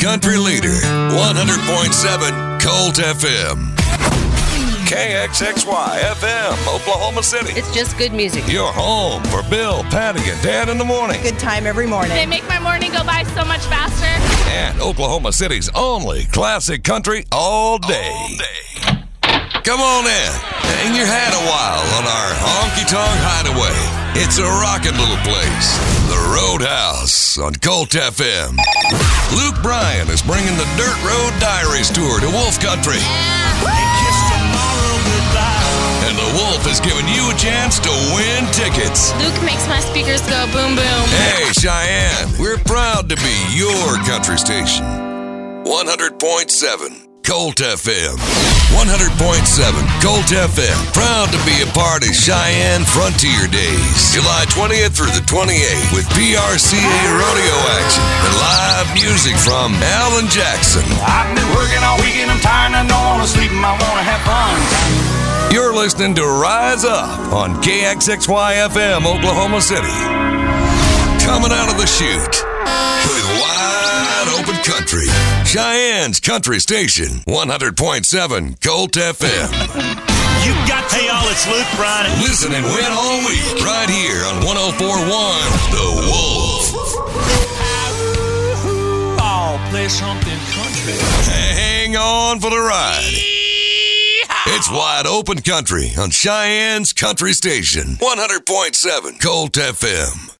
country leader, 100.7 Colt FM. KXXY FM, Oklahoma City. It's just good music. Your home for Bill, Patty, and Dan in the morning. Good time every morning. They make my morning go by so much faster. And Oklahoma City's only classic country all day. Come on in. Hang your hat a while on our honky-tonk hideaway. It's a rockin' little place. The Roadhouse on Colt FM. Luke Bryan is bringing the Dirt Road Diaries tour to Wolf Country. And the Wolf is giving you a chance to win tickets. Luke makes my speakers go boom, boom. Hey, Cheyenne, we're proud to be your country station. 100.7 Colt FM. 100.7 Colt FM. Proud to be a part of Cheyenne Frontier Days. July 20th through the 28th with PRCA rodeo action and live music from Alan Jackson. I've been working all weekend, I'm tired and I don't want to sleep and I want to have fun. You're listening to Rise Up on KXXY FM, Oklahoma City. Coming out of the chute with wide open country. Cheyenne's country station, 100.7 Colt FM. You got to, hey y'all, it's Luke Bryan. Listen and win all week right here on 104.1 The Wolf. Oh, play something country. Hang on for the ride. It's wide open country on Cheyenne's country station, 100.7 Colt FM.